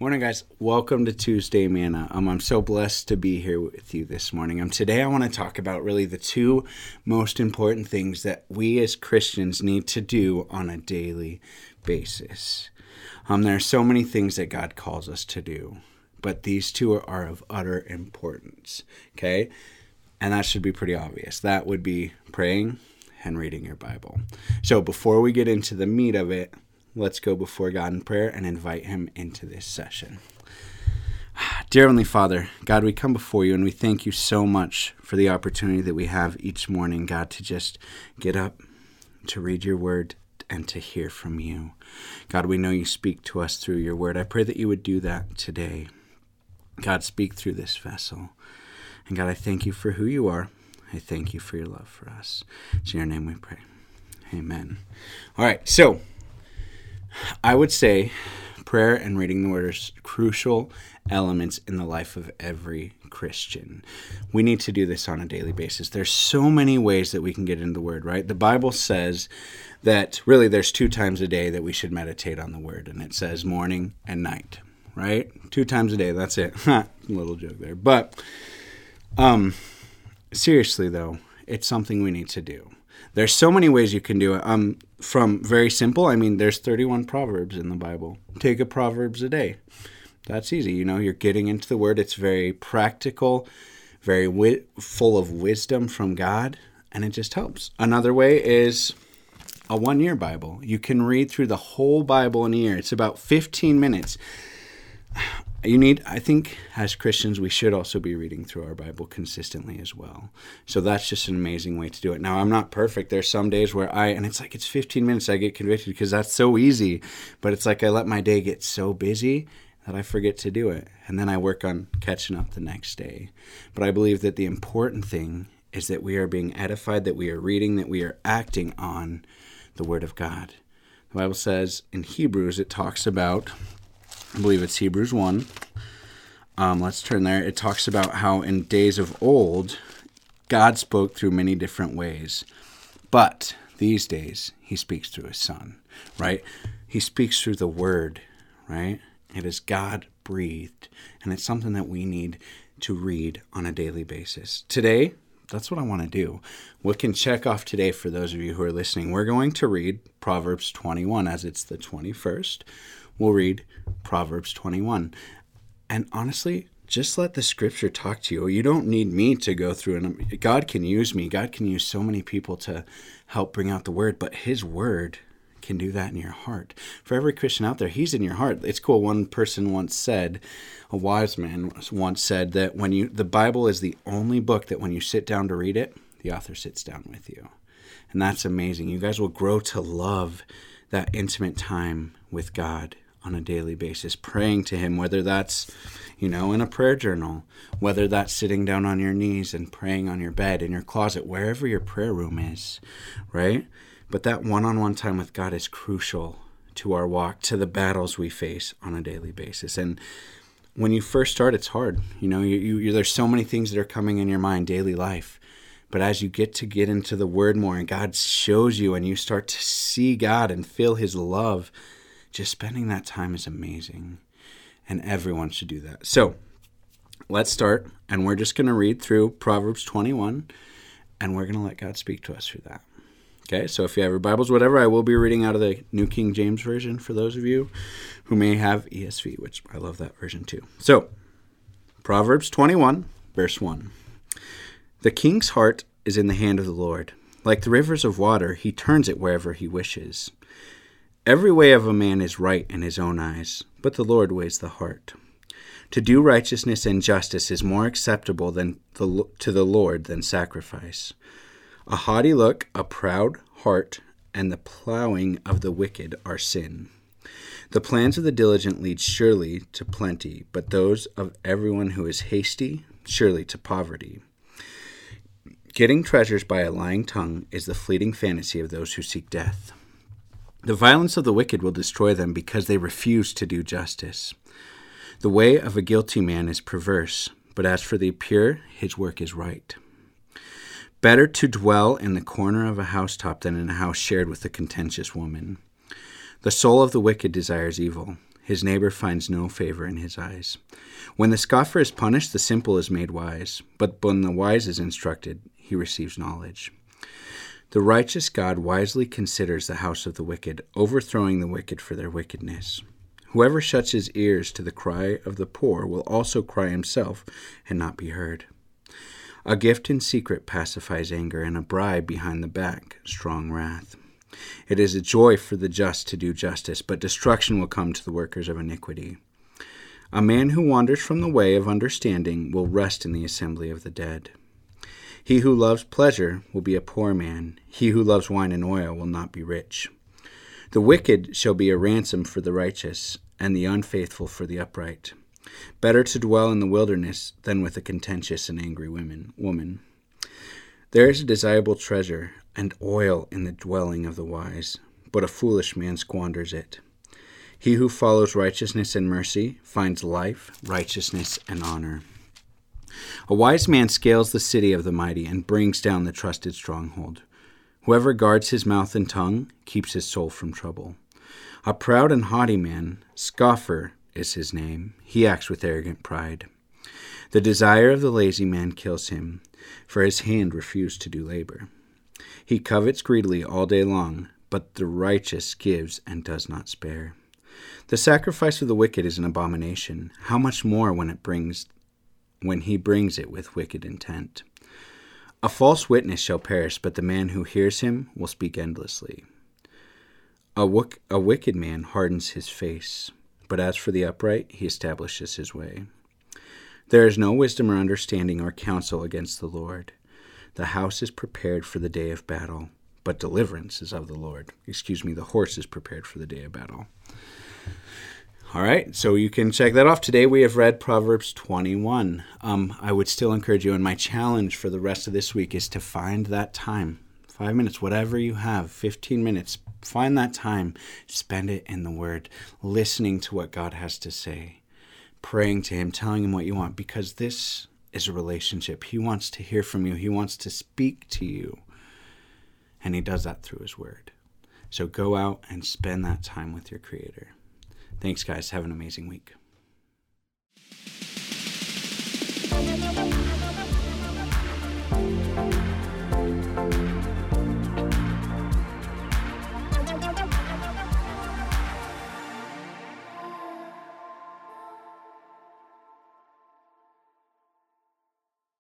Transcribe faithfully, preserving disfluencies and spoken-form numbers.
Morning, guys. Welcome to Tuesday Manna. Um, I'm so blessed to be here with you this morning. Um, today I want to talk about really the two most important things that we as Christians need to do on a daily basis. Um, there are so many things that God calls us to do, but these two are of utter importance, okay? And that should be pretty obvious. That would be praying and reading your Bible. So before we get into the meat of it, let's go before God in prayer and invite him into this session. Dear Heavenly Father, God, we come before you and we thank you so much for the opportunity that we have each morning, God, to just get up, to read your word, and to hear from you. God, we know you speak to us through your word. I pray that you would do that today. God, speak through this vessel. And God, I thank you for who you are. I thank you for your love for us. It's in your name we pray. Amen. All right, so I would say prayer and reading the word are crucial elements in the life of every Christian. We need to do this on a daily basis. There's so many ways that we can get into the word, right? The Bible says that really there's two times a day that we should meditate on the word, and it says morning and night, right? Two times a day, that's it. Little joke there. But um, seriously, though, it's something we need to do. There's so many ways you can do it. Um, from very simple, I mean, there's thirty-one Proverbs in the Bible. Take a Proverbs a day. That's easy. You know, you're getting into the Word. It's very practical, very wi- full of wisdom from God, and it just helps. Another way is a one-year Bible. You can read through the whole Bible in a year. It's about fifteen minutes. You need, I think, as Christians, we should also be reading through our Bible consistently as well. So that's just an amazing way to do it. Now, I'm not perfect. There's some days where I, and it's like it's fifteen minutes, I get convicted because that's so easy. But it's like I let my day get so busy that I forget to do it. And then I work on catching up the next day. But I believe that the important thing is that we are being edified, that we are reading, that we are acting on the Word of God. The Bible says in Hebrews, it talks about, I believe it's Hebrews one. Um, let's turn there. It talks about how in days of old, God spoke through many different ways. But these days, he speaks through his Son, right? He speaks through the Word, right? It is God-breathed, and it's something that we need to read on a daily basis. Today, that's what I want to do. We can check off today for those of you who are listening. We're going to read Proverbs twenty-one as it's the twenty-first. We'll read Proverbs twenty-one. And honestly, just let the scripture talk to you. You don't need me to go through it. God can use me. God can use so many people to help bring out the word, but his word can do that in your heart. For every Christian out there, he's in your heart. It's cool. One person once said, a wise man once said that when you, the Bible is the only book that when you sit down to read it, the author sits down with you. And that's amazing. You guys will grow to love that intimate time with God on a daily basis, praying to him, whether that's, you know, in a prayer journal, whether that's sitting down on your knees and praying on your bed, in your closet, wherever your prayer room is, right? But that one-on-one time with God is crucial to our walk, to the battles we face on a daily basis. And when you first start, it's hard. You know, you, you, there's so many things that are coming in your mind, daily life. But as you get to get into the Word more and God shows you and you start to see God and feel his love, just spending that time is amazing. And everyone should do that. So let's start. And we're just going to read through Proverbs twenty-one. And we're going to let God speak to us through that. Okay, so if you have your Bibles, whatever, I will be reading out of the New King James Version for those of you who may have E S V, which I love that version too. So, Proverbs twenty-one, verse one. The king's heart is in the hand of the Lord. Like the rivers of water, he turns it wherever he wishes. Every way of a man is right in his own eyes, but the Lord weighs the heart. To do righteousness and justice is more acceptable than the, to the Lord than sacrifice. A haughty look, a proud heart, and the plowing of the wicked are sin. The plans of the diligent lead surely to plenty, but those of everyone who is hasty, surely to poverty. Getting treasures by a lying tongue is the fleeting fantasy of those who seek death. The violence of the wicked will destroy them because they refuse to do justice. The way of a guilty man is perverse, but as for the pure, his work is right. Better to dwell in the corner of a housetop than in a house shared with a contentious woman. The soul of the wicked desires evil. His neighbor finds no favor in his eyes. When the scoffer is punished, the simple is made wise. But when the wise is instructed, he receives knowledge. The righteous God wisely considers the house of the wicked, overthrowing the wicked for their wickedness. Whoever shuts his ears to the cry of the poor will also cry himself and not be heard. A gift in secret pacifies anger, and a bribe behind the back, strong wrath. It is a joy for the just to do justice, but destruction will come to the workers of iniquity. A man who wanders from the way of understanding will rest in the assembly of the dead. He who loves pleasure will be a poor man. He who loves wine and oil will not be rich. The wicked shall be a ransom for the righteous, and the unfaithful for the upright. Better to dwell in the wilderness than with a contentious and angry women, woman. There is a desirable treasure and oil in the dwelling of the wise, but a foolish man squanders it. He who follows righteousness and mercy finds life, righteousness, and honor. A wise man scales the city of the mighty and brings down the trusted stronghold. Whoever guards his mouth and tongue keeps his soul from trouble. A proud and haughty man, scoffer is his name. He acts with arrogant pride. The desire of the lazy man kills him, for his hand refused to do labor. He covets greedily all day long, but the righteous gives and does not spare. The sacrifice of the wicked is an abomination. How much more when it brings, when he brings it with wicked intent? A false witness shall perish, but the man who hears him will speak endlessly. A, wick, a wicked man hardens his face, but as for the upright, he establishes his way. There is no wisdom or understanding or counsel against the Lord. The house is prepared for the day of battle, but deliverance is of the Lord. Excuse me, the horse is prepared for the day of battle. All right, so you can check that off. Today we have read Proverbs twenty-one. Um, I would still encourage you, and my challenge for the rest of this week is to find that time. Five minutes, whatever you have, fifteen minutes. Find that time. Spend it in the Word, listening to what God has to say, praying to Him, telling Him what you want, because this is a relationship. He wants to hear from you. He wants to speak to you, and He does that through His Word. So go out and spend that time with your Creator. Thanks, guys. Have an amazing week.